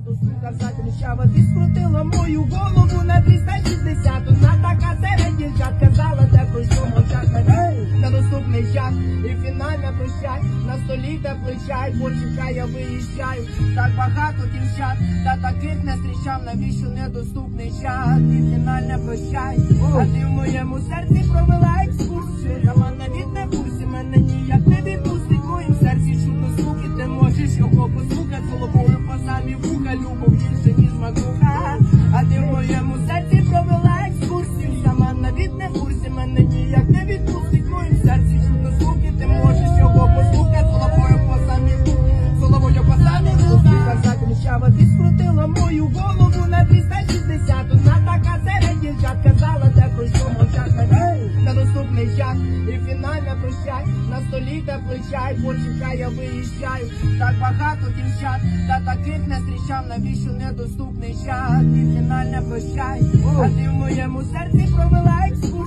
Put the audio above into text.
багато, сука, закричала. Ти скрутила мою голову на 360. Одна така серед дівчат казала, де пройшов мовчать мене. Недоступний час і фінальна прощай. На столі теплий чай, почекай, я виїжджаю. Так багато дівчат, та таких не зустрічав. Навіщо недоступний час і фінальна прощай. А ти в моєму серці провела екскурсію. Я навіть не в курсі, мене ніяк не відпустить. В моїм серці чудно звуки, ти можеш його послухати. Головою по самі вуха, любов більше ніж макуха. А ти в моєму серці провела екскурсію. Сама навіть не в курсі, мене ніяк не відпустить. В моїм серці чудно звуки, ти можеш його послухати. Головою по самі вуха, головою по самі вуха. Закричала, ти скрутила мою голову на 360. Одна така серед дівчат казала, де пройшов мовчать мене. Недоступний час і фінальна прощай. На столі теплий чай, почекай, я виїжджаю. Так багато дівчат, та таких не зустрічав. Навіщо недоступний час і фінальна прощай. А ти в моєму серці провела екскурсію.